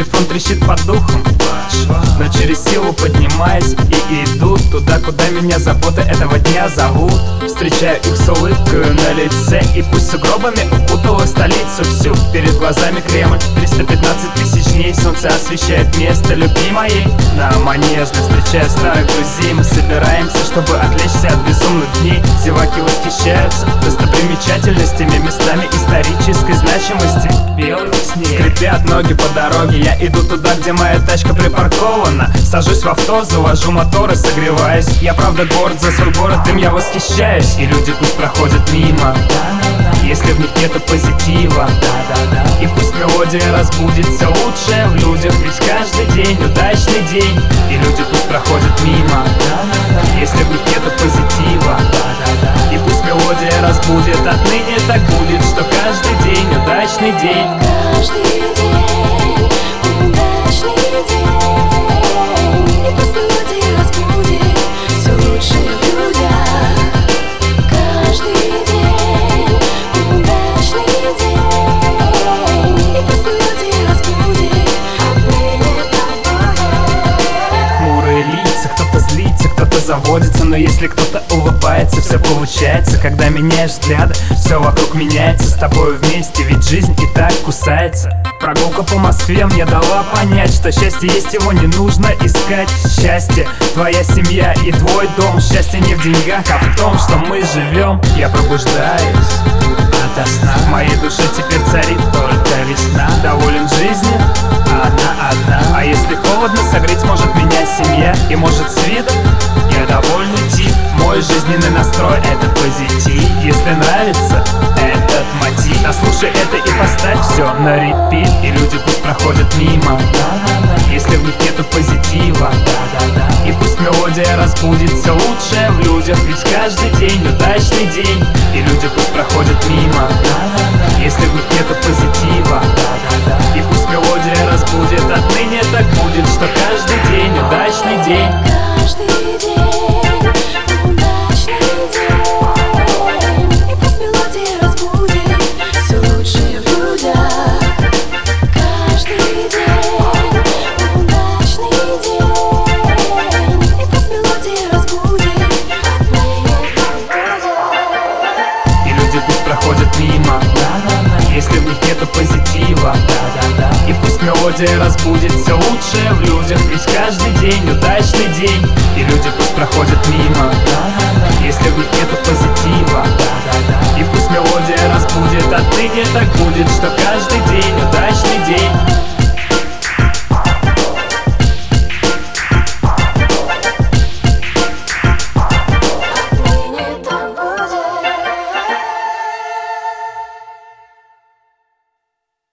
телефон трещит по духам, но через силу поднимаюсь и иду туда, куда меня заботы этого дня зовут. Встречаю их с улыбкой на лице, и пусть сугробами укутала столицу всю. Перед глазами Кремль, 315 тысяч дней, солнце освещает место любви моей. На Манежной встречаю старых друзей, мы собираемся, чтобы отвлечься от безумных дней. Зеваки восхищаются достопримечательностями, местами исторической значимости. Белый снег, скрипят ноги по дороге, я иду туда, где моя тачка припаркована. Сажусь в авто, завожу мотор и согреваюсь. Я правда горд за свой город, им я восхищаюсь. И люди пусть проходят мимо, если в них нету позитива. И пусть мелодия разбудит все лучшее в людях, ведь каждый день удачный день. И люди пусть проходят мимо, если в них нету позитива. И пусть мелодия разбудит, отныне так будет, что каждый день удачный день. Каждый день удачный день. И пусть мелодия разбудит все лучшее в людях. Каждый день удачный день. И пусть мелодия разбудит отныне так будет. Хмурые лица, кто-то злится, кто-то заводится, но если кто-то улыбается, все получается. Когда меняешь взгляды, все вокруг меняется. С тобой вместе, ведь жизнь и так кусается. Прогулка по Москве мне дала понять, что счастье есть, его не нужно искать. Счастье, твоя семья и твой дом. Счастье не в деньгах, а в том, что мы живем. Я пробуждаюсь ото сна, в моей душе теперь царит только весна. Доволен жизнью, она одна. А если холодно, согреть может меня семья. И может с виду я довольный тип. Мой жизненный настрой — это позитив. Если нравится этот мотив, послушай это и поставь все на репит. И люди пусть проходят мимо, если в них нету позитива. И пусть мелодия разбудит все лучшее в людях, ведь каждый день удачный день. И люди пусть проходят мимо, если в них нету позитива. И пусть мелодия разбудит, отныне так будет, что каждый день удачный день. Каждый день удачный день. И пусть мелодия разбудит все лучшее в людях. Каждый день удачный день. И пусть мелодия разбудит отныне так будет. И люди пусть проходят мимо, если в них нету позитива. И пусть мелодия разбудит все лучшее в людях, ведь каждый день удачный день. И люди пусть проходят мимо, если в них нету позитива. И пусть мелодия разбудит, отныне так будет, что каждый день удачный день.